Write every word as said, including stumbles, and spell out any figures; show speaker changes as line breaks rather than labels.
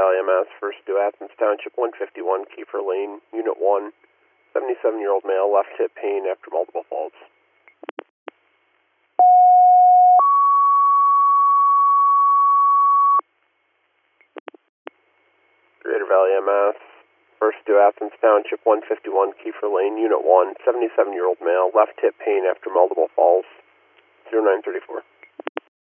Valley M S, first to Athens Township, one fifty-one, Kiefer Lane, Unit one, seventy-seven-year-old male, left hip pain after multiple falls. Greater Valley M S, first to Athens Township, one fifty-one, Kiefer Lane, Unit one, seventy-seven-year-old male, left hip pain after multiple falls, zero nine thirty-four.